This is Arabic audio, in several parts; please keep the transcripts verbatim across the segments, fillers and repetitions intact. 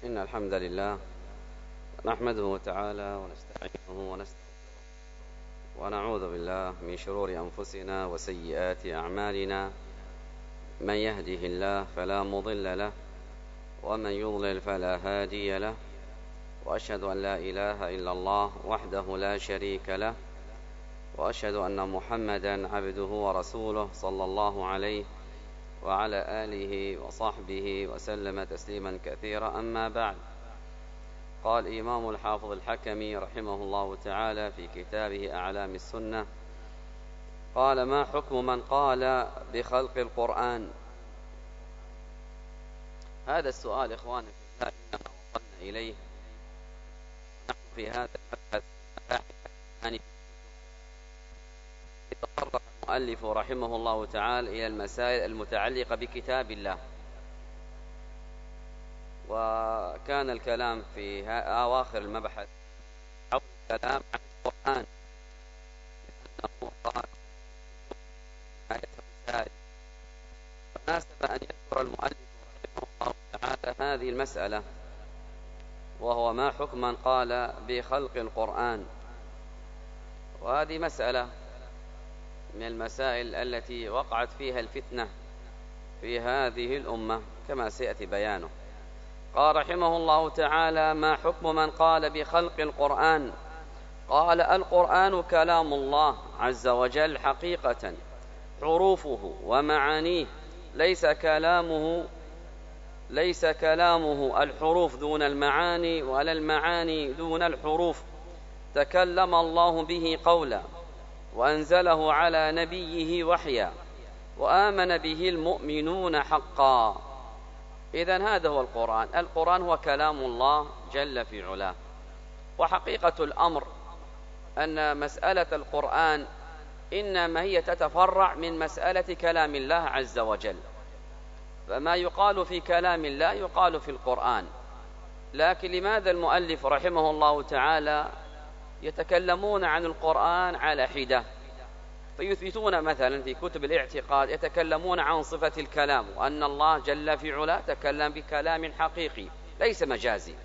إن الحمد لله نحمده تعالى ونستعينه ونستغفره ونعوذ بالله من شرور أنفسنا وسيئات أعمالنا. من يهده الله فلا مضل له ومن يضلل فلا هادي له، وأشهد أن لا إله إلا الله وحده لا شريك له، وأشهد أن محمدا عبده ورسوله صلى الله عليه وعلى آله وصحبه وسلم تسليما كثيرا. أما بعد، قال الإمام الحافظ الحكمي رحمه الله تعالى في كتابه أعلام السنة، قال: ما حكم من قال بخلق القرآن؟ هذا السؤال إخواني في الله إنما وصلنا إليه نحن في هذا المبحث يعني يتطرق المؤلف رحمه الله تعالى إلى المسائل المتعلقة بكتاب الله، وكان الكلام في أواخر المبحث حول الكلام عن القرآن، لأنه قال آية الرسالة، فناسب أن يذكر المؤلف رحمه الله تعالى هذه المسألة، وهو ما حكم من قال بخلق القرآن. وهذه مسألة من المسائل التي وقعت فيها الفتنة في هذه الأمة كما سيأتي بيانه. قال رحمه الله تعالى: ما حكم من قال بخلق القرآن؟ قال: القرآن كلام الله عز وجل حقيقة، حروفه ومعانيه، ليس كلامه ليس كلامه الحروف دون المعاني ولا المعاني دون الحروف. تكلم الله به قولا، وأنزله على نبيه وحيا، وآمن به المؤمنون حقا. إذن هذا هو القرآن. القرآن هو كلام الله جل في علاه. وحقيقة الأمر أن مسألة القرآن إنما هي تتفرع من مسألة كلام الله عز وجل، فما يقال في كلام الله يقال في القرآن. لكن لماذا المؤلف رحمه الله تعالى يتكلمون عن القرآن على حدة؟ فيثبتون مثلا في كتب الاعتقاد يتكلمون عن صفة الكلام، وأن الله جل في علاه تكلم بكلام حقيقي ليس مجازي.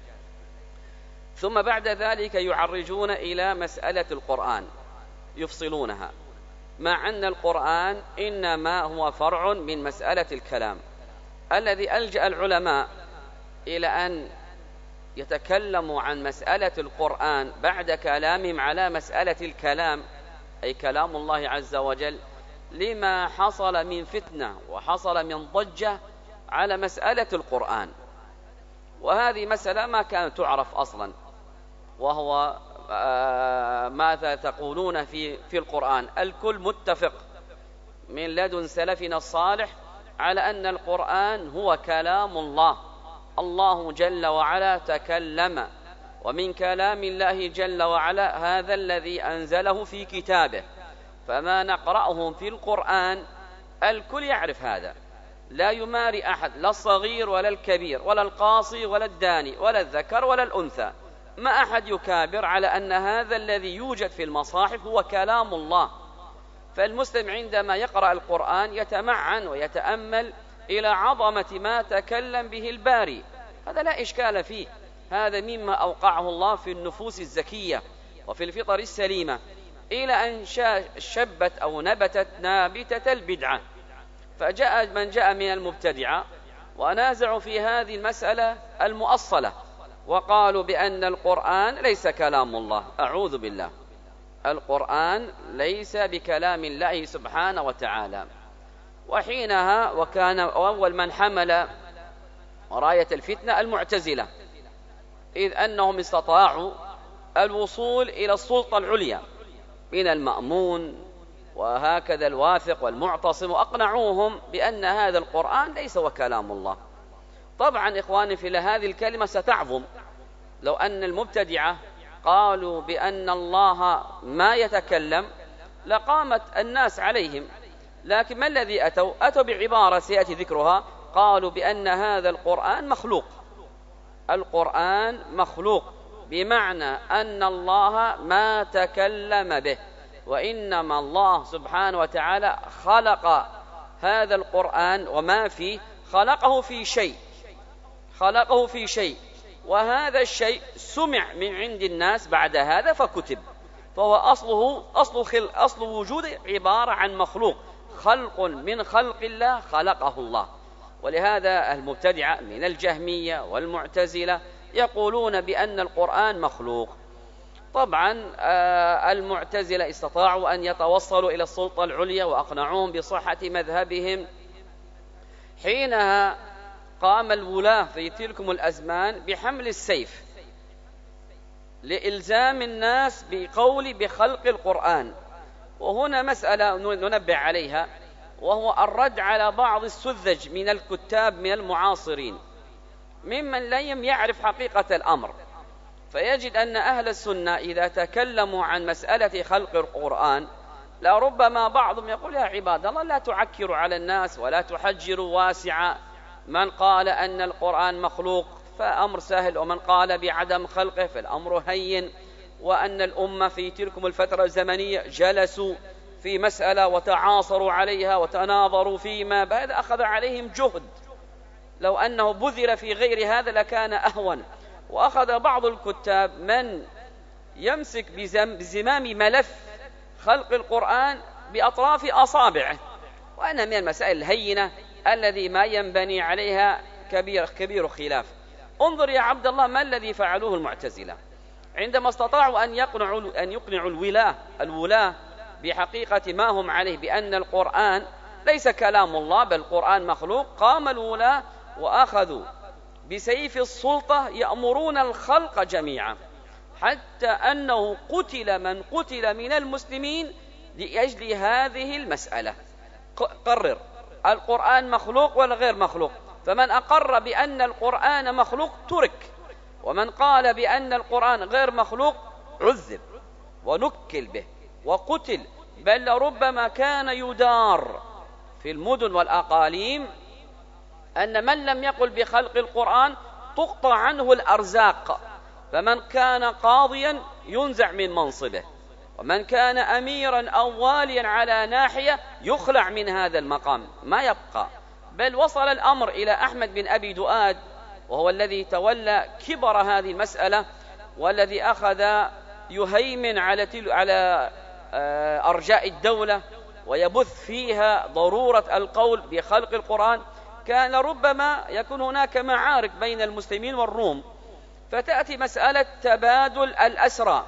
ثم بعد ذلك يعرجون إلى مسألة القرآن يفصلونها، مع أن القرآن إنما هو فرع من مسألة الكلام. الذي ألجأ العلماء إلى أن يتكلموا عن مسألة القرآن بعد كلامهم على مسألة الكلام، أي كلام الله عز وجل، لما حصل من فتنة وحصل من ضجة على مسألة القرآن. وهذه مسألة ما كانت تعرف أصلا، وهو ماذا تقولون في في القرآن. الكل متفق من لدن سلفنا الصالح على أن القرآن هو كلام الله. الله جل وعلا تكلم، ومن كلام الله جل وعلا هذا الذي أنزله في كتابه. فما نقرأه في القرآن الكل يعرف هذا، لا يماري أحد، لا الصغير ولا الكبير ولا القاصي ولا الداني ولا الذكر ولا الأنثى، ما أحد يكابر على أن هذا الذي يوجد في المصاحف هو كلام الله. فالمسلم عندما يقرأ القرآن يتمعن ويتأمل إلى عظمة ما تكلم به الباري، هذا لا إشكال فيه. هذا مما أوقعه الله في النفوس الزكية وفي الفطر السليمة، إلى أن شبت أو نبتت نابتة البدعة، فجاء من جاء من المبتدعة ونازعوا في هذه المسألة المؤصلة، وقالوا بأن القرآن ليس كلام الله. أعوذ بالله، القرآن ليس بكلام الله سبحانه وتعالى. وحينها وكان أول من حمل راية الفتنة المعتزلة، إذ أنهم استطاعوا الوصول إلى السلطة العليا من المأمون وهكذا الواثق والمعتصم، وأقنعوهم بأن هذا القرآن ليس هو كلام الله. طبعا إخواني في هذه الكلمة ستعظم لو أن المبتدعة قالوا بأن الله ما يتكلم، لقامت الناس عليهم. لكن ما الذي أتوا؟ أتوا بعبارة سيأتي ذكرها، قالوا بأن هذا القرآن مخلوق. القرآن مخلوق بمعنى أن الله ما تكلم به، وإنما الله سبحانه وتعالى خلق هذا القرآن وما فيه، خلقه في شيء خلقه في شيء وهذا الشيء سمع من عند الناس بعد هذا فكتب، فهو أصله أصل, خل أصل وجوده عبارة عن مخلوق، خلق من خلق الله خلقه الله. ولهذا المبتدعة من الجهمية والمعتزلة يقولون بأن القرآن مخلوق. طبعا المعتزلة استطاعوا أن يتوصلوا إلى السلطة العليا وأقنعوهم بصحة مذهبهم. حينها قام الولاة في تلكم الأزمان بحمل السيف لإلزام الناس بقول بخلق القرآن. وهنا مسألة ننبه عليها، وهو الرد على بعض السذج من الكتاب من المعاصرين ممن لم يعرف حقيقة الأمر، فيجد أن أهل السنة إذا تكلموا عن مسألة خلق القرآن لربما بعضهم يقول يا عباد الله لا تعكروا على الناس ولا تحجروا واسعا، من قال أن القرآن مخلوق فأمر سهل، ومن قال بعدم خلقه فالأمر هين. وأن الأمة في تلكم الفترة الزمنية جلسوا في مسألة وتعاصروا عليها وتناظروا فيما بعد، أخذ عليهم جهد، لو أنه بذل في غير هذا لكان أهون. وأخذ بعض الكتاب من يمسك بزمام ملف خلق القرآن بأطراف أصابعه، وأنا من المسائل الهينة الذي ما ينبني عليها كبير كبير خلاف. انظر يا عبد الله ما الذي فعلوه المعتزلة عندما استطاعوا أن يقنعوا أن يقنعوا الولاة الولاة بحقيقة ما هم عليه بأن القرآن ليس كلام الله بل القرآن مخلوق. قام الولاة وأخذوا بسيف السلطة يأمرون الخلق جميعا، حتى أنه قتل من قتل من المسلمين لأجل هذه المسألة. قرر القرآن مخلوق ولا غير مخلوق، فمن أقر بأن القرآن مخلوق ترك، ومن قال بأن القرآن غير مخلوق عذب ونكل به وقتل، بل ربما كان يدار في المدن والأقاليم أن من لم يقل بخلق القرآن تقطع عنه الأرزاق، فمن كان قاضيا ينزع من منصبه، ومن كان أميرا أو واليا على ناحية يخلع من هذا المقام ما يبقى. بل وصل الأمر إلى أحمد بن أبي دؤاد، وهو الذي تولى كبر هذه المسألة والذي أخذ يهيمن على على أرجاء الدولة ويبث فيها ضرورة القول بخلق القرآن. كان ربما يكون هناك معارك بين المسلمين والروم، فتأتي مسألة تبادل الأسرى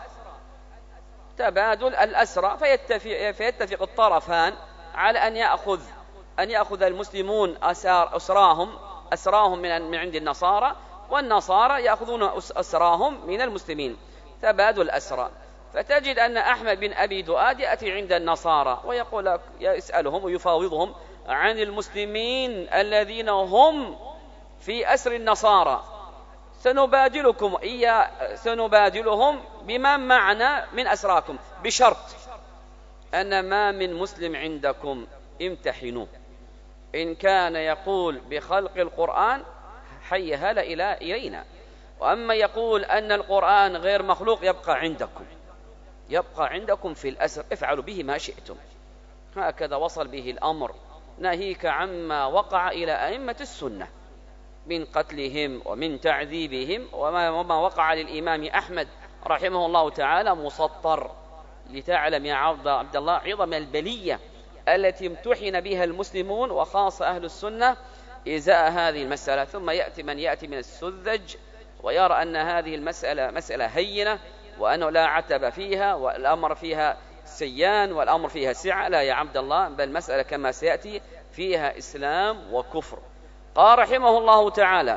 تبادل الأسرى فيتفق, فيتفق الطرفان على أن يأخذ أن يأخذ المسلمون أسار أسراهم أسراهم من من عند النصارى، والنصارى يأخذون أسراهم من المسلمين، تبادل الأسرى. فتجد أن أحمد بن أبي دؤاد يأتي عند النصارى ويقول يسألهم ويفاوضهم عن المسلمين الذين هم في أسر النصارى، سنبادلكم إياه سنبادلهم بما معنا من أسراكم، بشرط أن ما من مسلم عندكم امتحنوه، إن كان يقول بخلق القرآن حي هلا إلى إلينا، وأما يقول أن القرآن غير مخلوق يبقى عندكم يبقى عندكم في الأسر، افعلوا به ما شئتم. هكذا وصل به الأمر، ناهيك عما وقع إلى أئمة السنة من قتلهم ومن تعذيبهم، وما وقع للإمام أحمد رحمه الله تعالى مسطر، لتعلم يا عبد الله عظم البلية التي امتحن بها المسلمون وخاصة أهل السنة إزاء هذه المسألة. ثم يأتي من يأتي من السذج ويرى أن هذه المسألة مسألة هينة وأنه لا عتب فيها والأمر فيها سيان والأمر فيها سعة. لا يا عبد الله، بل مسألة كما سيأتي فيها إسلام وكفر. قال رحمه الله تعالى: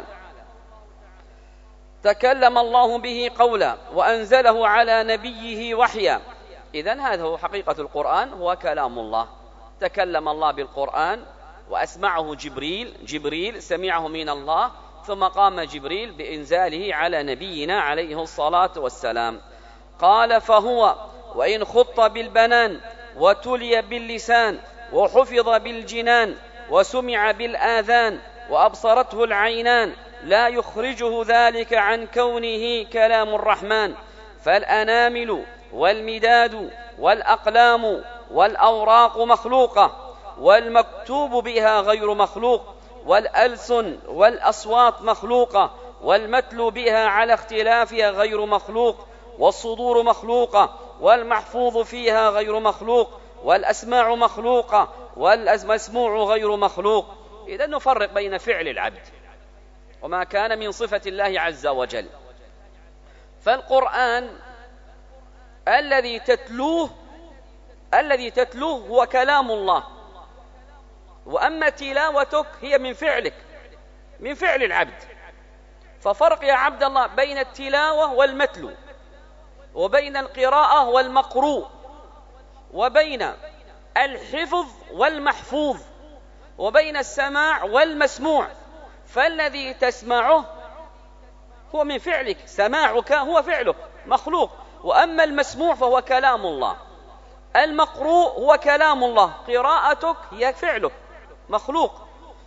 تكلم الله به قولا وأنزله على نبيه وحيا. إذن هذا هو حقيقة القرآن، هو كلام الله. تكلم الله بالقرآن وأسمعه جبريل جبريل سمعه من الله، ثم قام جبريل بإنزاله على نبينا عليه الصلاة والسلام. قال: فهو وإن خط بالبنان وتلي باللسان وحفظ بالجنان وسمع بالآذان وأبصرته العينان لا يخرجه ذلك عن كونه كلام الرحمن، فالأنامل والمداد والأقلام والأوراق مخلوقة، والمكتوب بها غير مخلوق، والألسن والأصوات مخلوقة، والمتلو بها على اختلافها غير مخلوق، والصدور مخلوقة، والمحفوظ فيها غير مخلوق، والأسماع مخلوقة، والمسموع غير مخلوق. إذن نفرق بين فعل العبد وما كان من صفة الله عز وجل. فالقرآن الذي تتلوه الذي تتلوه هو كلام الله، وأما تلاوتك هي من فعلك، من فعل العبد. ففرق يا عبد الله بين التلاوة والمتلو، وبين القراءة والمقروء، وبين الحفظ والمحفوظ، وبين السماع والمسموع. فالذي تسمعه هو من فعلك، سماعك هو فعلك مخلوق، وأما المسموع فهو كلام الله. المقروء هو كلام الله، قراءتك هي فعلك مخلوق.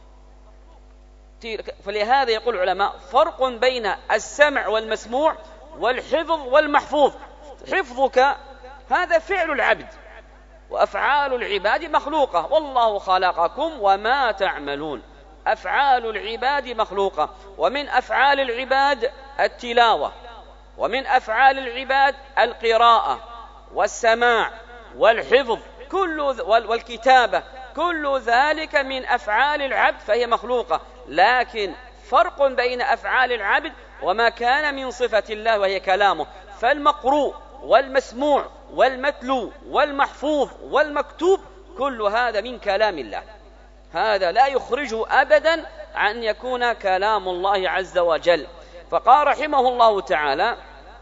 فلهذا يقول العلماء فرق بين السمع والمسموع والحفظ والمحفوظ. حفظك هذا فعل العبد، وأفعال العباد مخلوقة، والله خلقكم وما تعملون. أفعال العباد مخلوقة، ومن أفعال العباد التلاوة، ومن أفعال العباد القراءة والسماع والحفظ كل والكتابة، كل ذلك من أفعال العبد فهي مخلوقة. لكن فرق بين أفعال العبد وما كان من صفة الله وهي كلامه. فالمقروء والمسموع والمتلو والمحفوظ والمكتوب كل هذا من كلام الله، هذا لا يخرجه أبدا عن يكون كلام الله عز وجل. فقال رحمه الله تعالى: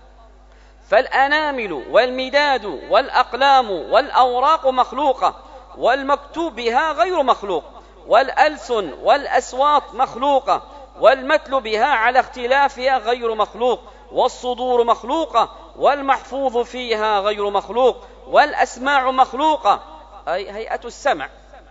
فالأنامل والمداد والأقلام والأوراق مخلوقة، والمكتوب بها غير مخلوق، والألسن والأصوات مخلوقة، والمتل بها على اختلافها غير مخلوق، والصدور مخلوقة، والمحفوظ فيها غير مخلوق، والأسماع مخلوقة، أي هيئة السمع.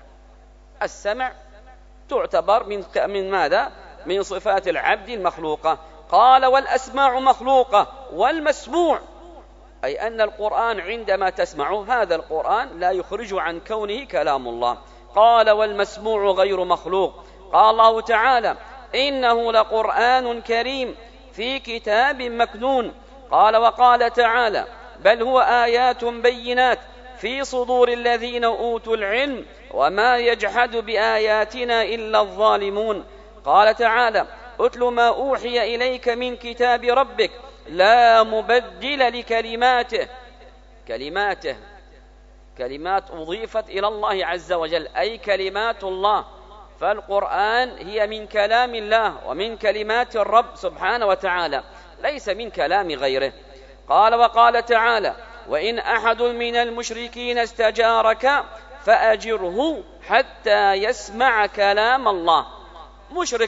السمع تعتبر من من ماذا؟ من صفات العبد المخلوقة. قال: والأسماع مخلوقة، والمسموع أي أن القرآن عندما تسمعه هذا القرآن لا يخرج عن كونه كلام الله. قال: والمسموع غير مخلوق. قال الله تعالى: إنه لقرآن كريم في كتاب مكنون. قال: وقال تعالى: بل هو آيات بينات في صدور الذين أوتوا العلم وما يجحد بآياتنا إلا الظالمون. قال تعالى: أتل ما أوحي إليك من كتاب ربك لا مبدل لكلماته. كلماته كلمات أضيفت إلى الله عز وجل، أي كلمات الله. فالقرآن هي من كلام الله ومن كلمات الرب سبحانه وتعالى، ليس من كلام غيره. قال: وقال تعالى: وإن أحد من المشركين استجارك فأجره حتى يسمع كلام الله. مشرك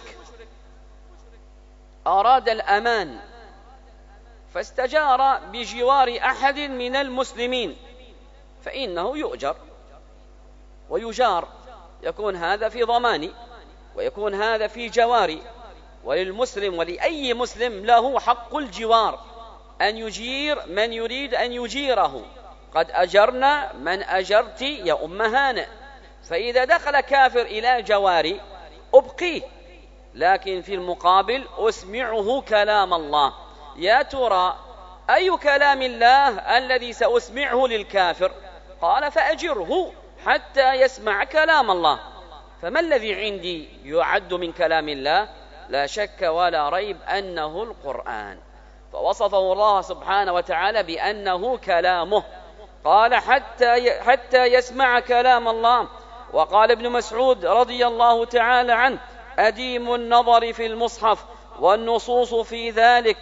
أراد الأمان فاستجار بجوار أحد من المسلمين، فإنه يؤجر ويجار، يكون هذا في ضماني ويكون هذا في جواري. وللمسلم ولأي مسلم له حق الجوار، أن يجير من يريد أن يجيره. قد أجرنا من أجرت يا أم هانئ. فإذا دخل كافر إلى جواري أبقيه، لكن في المقابل أسمعه كلام الله. يا ترى أي كلام الله الذي سأسمعه للكافر؟ قال: فأجره حتى يسمع كلام الله. فما الذي عندي يعد من كلام الله؟ لا شك ولا ريب أنه القرآن. فوصفه الله سبحانه وتعالى بأنه كلامه. قال: حتى حتى يسمع كلام الله. وقال ابن مسعود رضي الله تعالى عنه: أديم النظر في المصحف والنصوص في ذلك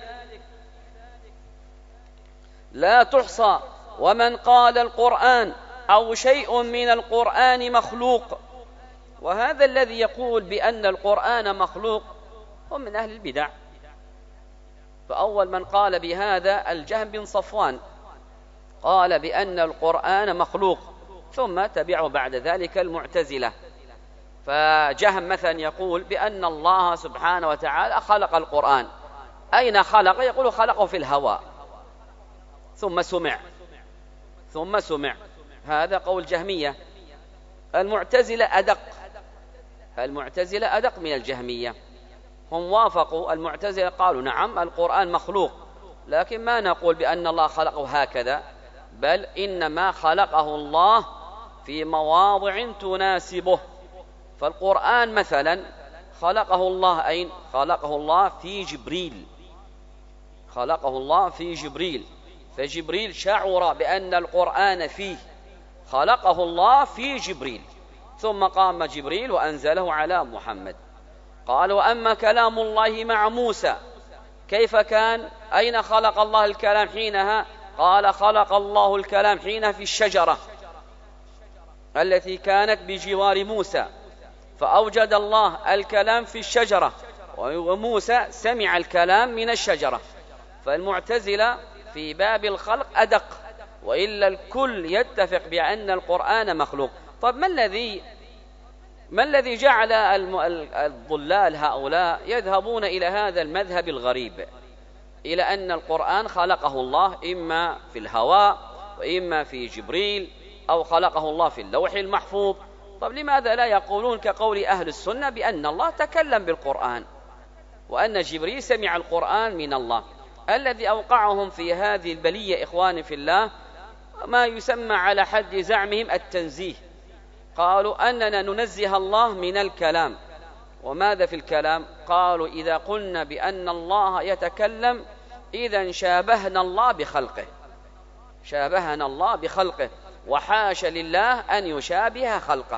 لا تحصى، ومن قال القرآن أو شيء من القرآن مخلوق. وهذا الذي يقول بأن القرآن مخلوق هم من أهل البدع. فأول من قال بهذا الجهم بن صفوان، قال بأن القرآن مخلوق، ثم تبعه بعد ذلك المعتزلة. فجهم مثلا يقول بأن الله سبحانه وتعالى خلق القرآن. أين خلق؟ يقول خلقه في الهواء ثم سمع ثم سمع هذا قول جهمية. المعتزلة أدق المعتزلة أدق من الجهمية. هم وافقوا المعتزلة، قالوا نعم القرآن مخلوق، لكن ما نقول بأن الله خلقه هكذا، بل إنما خلقه الله في مواضع تناسبه. فالقرآن مثلا خلقه الله أين؟ خلقه الله في جبريل، خلقه الله في جبريل، فجبريل شعر بأن القرآن فيه، خلقه الله في جبريل، ثم قام جبريل وأنزله على محمد. قال وأما كلام الله مع موسى كيف كان؟ أين خلق الله الكلام حينها؟ قال خلق الله الكلام حينها في الشجرة التي كانت بجوار موسى، فأوجد الله الكلام في الشجرة، وموسى سمع الكلام من الشجرة. فالمعتزلة في باب الخلق أدق، وإلا الكل يتفق بأن القرآن مخلوق. طب ما الذي ما الذي جعل الضلال هؤلاء يذهبون إلى هذا المذهب الغريب، إلى أن القرآن خلقه الله إما في الهواء وإما في جبريل أو خلقه الله في اللوح المحفوظ؟ طب لماذا لا يقولون كقول أهل السنة بأن الله تكلم بالقرآن وأن جبريل سمع القرآن من الله؟ الذي أوقعهم في هذه البلية إخواني في الله ما يسمى على حد زعمهم التنزيه. قالوا أننا ننزه الله من الكلام. وماذا في الكلام؟ قالوا إذا قلنا بأن الله يتكلم إذن شابهنا الله بخلقه، شابهنا الله بخلقه، وحاش لله أن يشابه خلقه.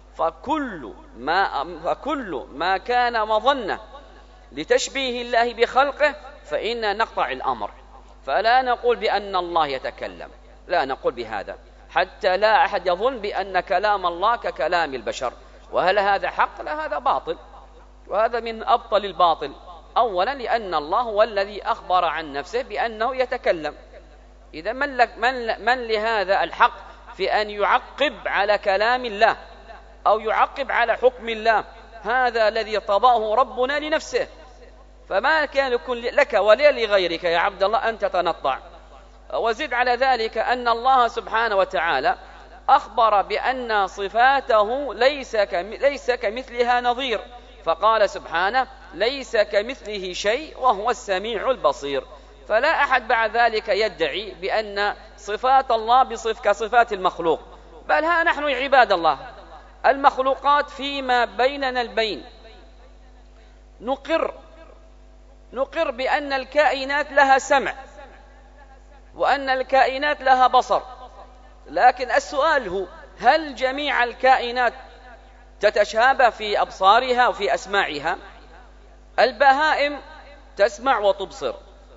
فكل ما, فكل ما كان مظنة لتشبيه الله بخلقه فإن نقطع الأمر، فلا نقول بأن الله يتكلم، لا نقول بهذا، حتى لا أحد يظن بأن كلام الله ككلام البشر. وهل هذا حق؟ لا، هذا باطل، وهذا من أبطل الباطل. أولا لأن الله هو الذي أخبر عن نفسه بأنه يتكلم، إذا من, من, من لهذا الحق في أن يعقب على كلام الله أو يعقب على حكم الله؟ هذا الذي طبعه ربنا لنفسه، فما كان يكون لك ولا لغيرك يا عبد الله أن تتنطع. وزد على ذلك أن الله سبحانه وتعالى أخبر بأن صفاته ليس ليس كمثلها نظير، فقال سبحانه ليس كمثله شيء وهو السميع البصير. فلا أحد بعد ذلك يدعي بأن صفات الله بصف كصفات المخلوق، بل ها نحن عباد الله المخلوقات فيما بيننا البين نقر نقر بأن الكائنات لها سمع وأن الكائنات لها بصر، لكن السؤال هو هل جميع الكائنات تتشابه في أبصارها وفي أسماعها؟ البهائم تسمع وتبصر،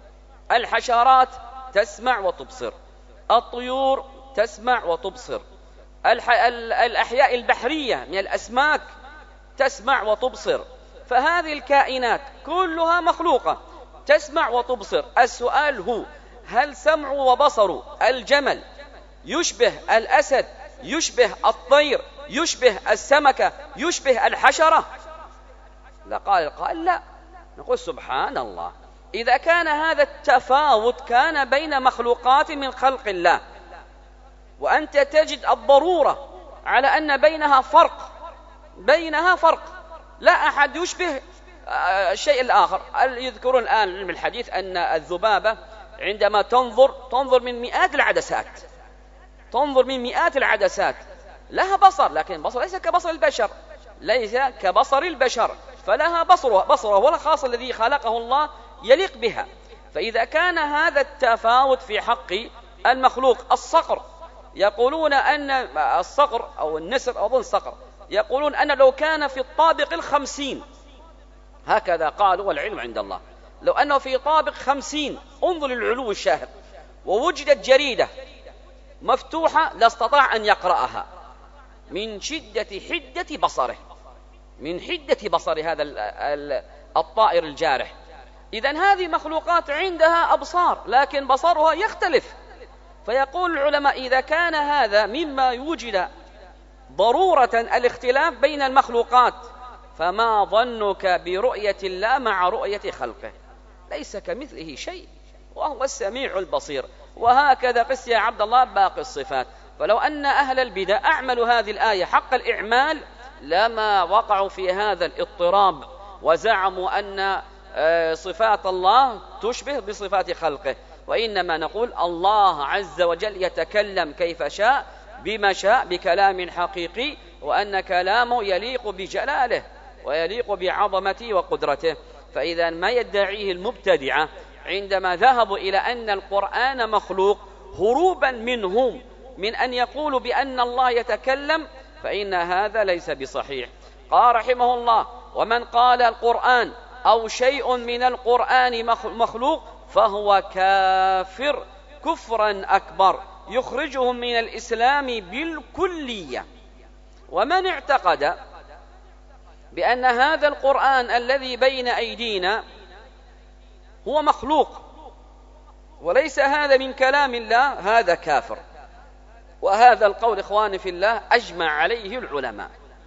الحشرات تسمع وتبصر، الطيور تسمع وتبصر، الح... الأحياء البحرية من الأسماك تسمع وتبصر. فهذه الكائنات كلها مخلوقة تسمع وتبصر. السؤال هو هل سمع وبصر الجمل يشبه الأسد، يشبه الطير، يشبه السمكة، يشبه الحشرة؟ لا، قال قال لا. نقول سبحان الله، إذا كان هذا التفاوت كان بين مخلوقات من خلق الله، وأنت تجد الضرورة على أن بينها فرق، بينها فرق لا أحد يشبه الشيء الآخر. يذكرون الآن علم الحديث أن الذبابة عندما تنظر تنظر من مئات العدسات، تنظر من مئات العدسات، لها بصر، لكن بصر ليس كبصر البشر، ليس كبصر البشر، فلها بصرها بصرها ولا خاص الذي خلقه الله يليق بها. فإذا كان هذا التفاوت في حق المخلوق، الصقر يقولون أن الصقر أو النسر أظن صقر يقولون أن لو كان في الطابق الخمسين، هكذا قالوا والعلم عند الله، لو أنه في طابق خمسين انظر العلو الشاهق ووجدت جريدة مفتوحة لاستطاع أن يقرأها من شدة حدة بصره، من حدة بصر هذا الطائر الجارح. إذن هذه مخلوقات عندها أبصار لكن بصرها يختلف. فيقول العلماء إذا كان هذا مما يوجد ضرورة الاختلاف بين المخلوقات، فما ظنك برؤية الله مع رؤية خلقه؟ ليس كمثله شيء وهو السميع البصير. وهكذا قس يا عبد الله باقي الصفات. فلو أن أهل البدع أعملوا هذه الآية حق الإعمال لما وقعوا في هذا الاضطراب وزعموا أن صفات الله تشبه بصفات خلقه، وإنما نقول الله عز وجل يتكلم كيف شاء بما شاء بكلام حقيقي، وأن كلامه يليق بجلاله ويليق بعظمته وقدرته. فإذا ما يدعيه المبتدعة عندما ذهبوا إلى أن القرآن مخلوق هروبا منهم من أن يقولوا بأن الله يتكلم، فإن هذا ليس بصحيح. قال رحمه الله: ومن قال القرآن أو شيء من القرآن مخلوق فهو كافر كفرا أكبر يخرجهم من الإسلام بالكلية. ومن اعتقد بأن هذا القرآن الذي بين أيدينا هو مخلوق وليس هذا من كلام الله هذا كافر. وهذا القول إخواني في الله أجمع عليه العلماء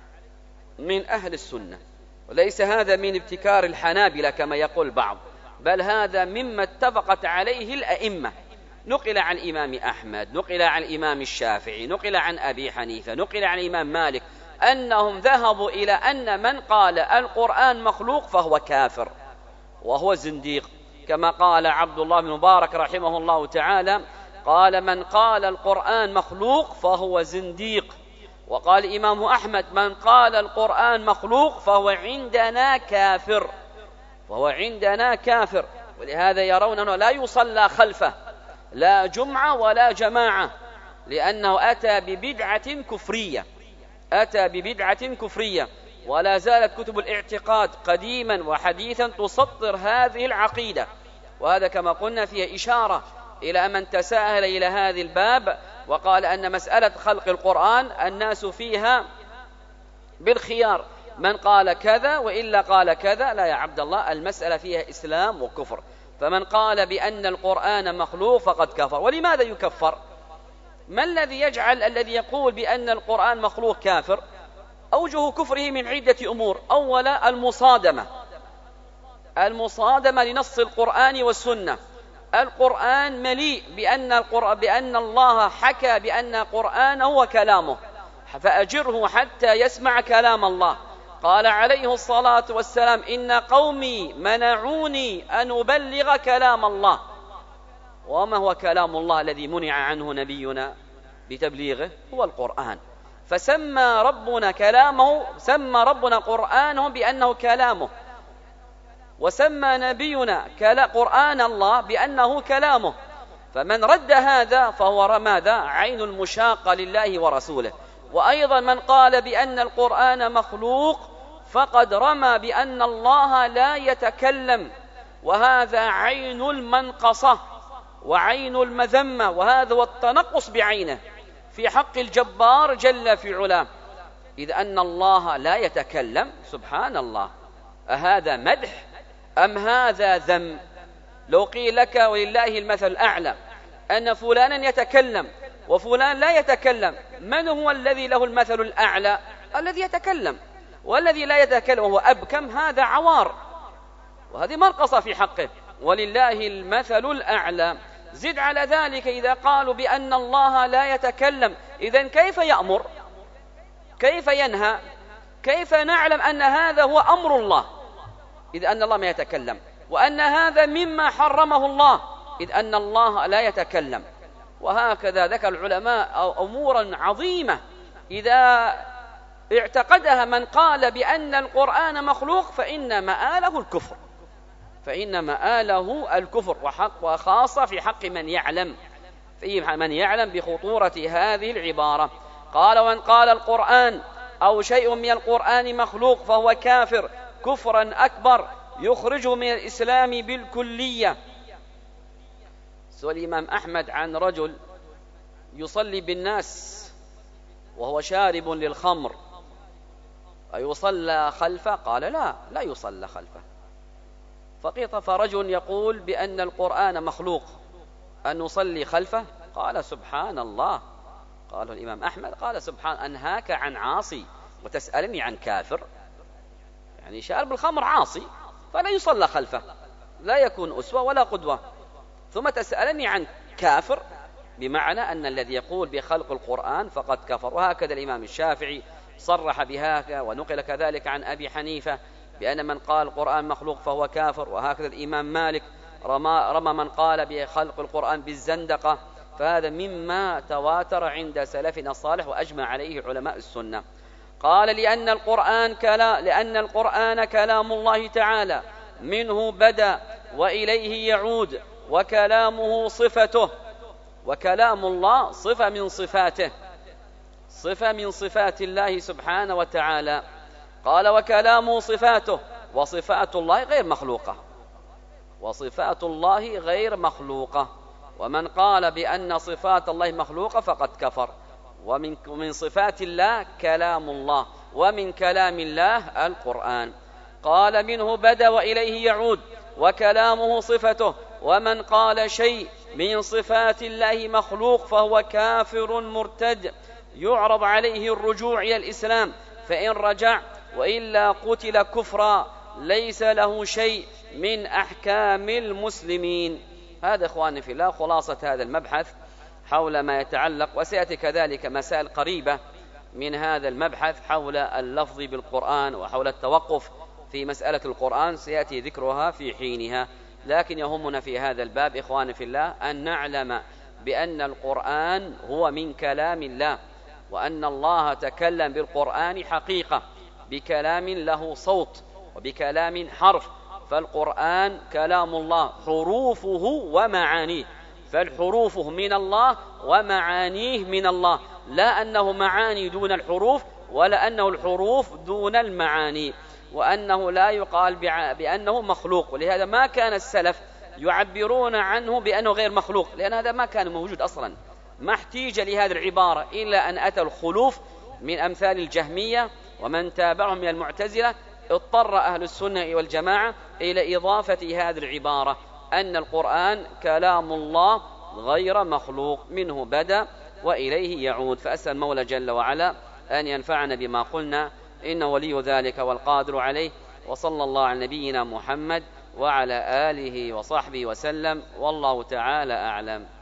من أهل السنة، وليس هذا من ابتكار الحنابلة كما يقول بعض، بل هذا مما اتفقت عليه الأئمة. نقل عن الإمام أحمد، نقل عن الإمام الشافعي، نقل عن أبي حنيفة، نقل عن الإمام مالك، أنهم ذهبوا إلى أن من قال القرآن مخلوق فهو كافر وهو زنديق، كما قال عبد الله بن مبارك رحمه الله تعالى: قال من قال القرآن مخلوق فهو زنديق. وقال الإمام أحمد: من قال القرآن مخلوق فهو عندنا كافر، فهو عندنا كافر. ولهذا يرون أنه لا يصلى خلفه لا جمعة ولا جماعة، لأنه أتى ببدعة كفرية، أتى ببدعة كفرية. ولا زالت كتب الاعتقاد قديما وحديثا تسطر هذه العقيدة، وهذا كما قلنا فيه إشارة إلى من تساهل إلى هذا الباب وقال أن مسألة خلق القرآن الناس فيها بالخيار، من قال كذا وإلا قال كذا. لا يا عبد الله، المسألة فيها إسلام وكفر، فمن قال بأن القرآن مخلوق فقد كفر. ولماذا يكفر؟ ما الذي يجعل الذي يقول بأن القرآن مخلوق كافر؟ أوجه كفره من عدة أمور. أولا المصادمة، المصادمة لنص القرآن والسنة. القرآن مليء بأن, القرآن بأن الله حكى بأن القرآن هو كلامه، فأجره حتى يسمع كلام الله. قال عليه الصلاة والسلام: إن قومي منعوني أن أبلغ كلام الله. وما هو كلام الله الذي منع عنه نبينا بتبليغه؟ هو القرآن. فسمى ربنا كلامه، سمى ربنا قرآنه بأنه كلامه، وسمى نبينا قرآن الله بأنه كلامه. فمن رد هذا فهو ماذا؟ عين المشاقة لله ورسوله. وأيضا من قال بأن القرآن مخلوق فقد رمى بأن الله لا يتكلم، وهذا عين المنقصة وعين المذمة، وهذا هو التنقص بعينه في حق الجبار جل في علاه، إذ أن الله لا يتكلم. سبحان الله، أهذا مدح أم هذا ذم؟ لو قيل لك ولله المثل الأعلى أن فلانا يتكلم وفلان لا يتكلم، من هو الذي له المثل الأعلى؟ الذي يتكلم. والذي لا يتكلم وهو أبكم هذا عوار، وهذه مرقصة في حقه. ولله المثل الأعلى. زد على ذلك إذا قالوا بأن الله لا يتكلم، إذن كيف يأمر؟ كيف ينهى؟ كيف نعلم أن هذا هو أمر الله إذ أن الله ما يتكلم، وأن هذا مما حرمه الله إذ أن الله لا يتكلم؟ وهكذا ذكر العلماء أمورا عظيمة إذا اعتقدها من قال بأن القرآن مخلوق فإن مآله الكفر، فإن مآله الكفر، وحق وخاصة في حق من يعلم في من يعلم بخطورة هذه العبارة. قال: ومن قال القرآن أو شيء من القرآن مخلوق فهو كافر كفرا أكبر يخرجه من الإسلام بالكلية. سؤال الإمام أحمد عن رجل يصلي بالناس وهو شارب للخمر، أيصلى خلفه؟ قال: لا لا يصلى خلفه. فقيط فرجل يقول بأن القرآن مخلوق أن نصلي خلفه؟ قال: سبحان الله. قال الإمام أحمد: قال: سبحان، أنهاك عن عاصي وتسألني عن كافر؟ يعني شارب الخمر عاصي فلا يصلى خلفه، لا يكون أسوة ولا قدوة، ثم تسألني عن كافر، بمعنى أن الذي يقول بخلق القرآن فقد كفر. وهكذا الإمام الشافعي صرح بهذا، ونقل كذلك عن أبي حنيفة بأن من قال القرآن مخلوق فهو كافر، وهكذا الإمام مالك رمى, رمى من قال بخلق القرآن بالزندقة، فهذا مما تواتر عند سلفنا الصالح وأجمع عليه علماء السنة. قال لأن القرآن كلام لأن القرآن كلام الله تعالى، منه بدأ وإليه يعود، وكلامه صفته، وكلام الله صفة من صفاته، صفة من صفات الله سبحانه وتعالى. قال وكلامه صفاته، وصفات الله غير مخلوقة، وصفات الله غير مخلوقة. ومن قال بأن صفات الله مخلوقة فقد كفر. ومن من صفات الله كلام الله، ومن كلام الله القرآن. قال منه بدأ وإليه يعود، وكلامه صفته. ومن قال شيء من صفات الله مخلوق فهو كافر مرتد، يعرض عليه الرجوع إلى الإسلام، فإن رجع وإلا قتل كفرا، ليس له شيء من أحكام المسلمين. هذا إخواني في الله خلاصة هذا المبحث حول ما يتعلق، وسيأتي كذلك مسائل قريبة من هذا المبحث حول اللفظ بالقرآن وحول التوقف في مسألة القرآن، سيأتي ذكرها في حينها. لكن يهمنا في هذا الباب إخواني في الله أن نعلم بأن القرآن هو من كلام الله، وأن الله تكلم بالقرآن حقيقة، بكلام له صوت وبكلام حرف. فالقرآن كلام الله حروفه ومعانيه، فالحروفه من الله ومعانيه من الله، لا أنه معاني دون الحروف، ولا أنه الحروف دون المعاني، وأنه لا يقال بأنه مخلوق. ولهذا ما كان السلف يعبرون عنه بأنه غير مخلوق، لأن هذا ما كان موجود أصلا. ما احتيج لهذه العبارة إلا أن أتى الخلوف من أمثال الجهمية ومن تابعهم من المعتزلة. اضطر أهل السنة والجماعة إلى إضافة هذه العبارة أن القرآن كلام الله غير مخلوق، منه بدأ وإليه يعود. فأسأل المولى جل وعلا أن ينفعنا بما قلنا، إنه ولي ذلك والقادر عليه. وصلى الله على نبينا محمد وعلى آله وصحبه وسلم، والله تعالى أعلم.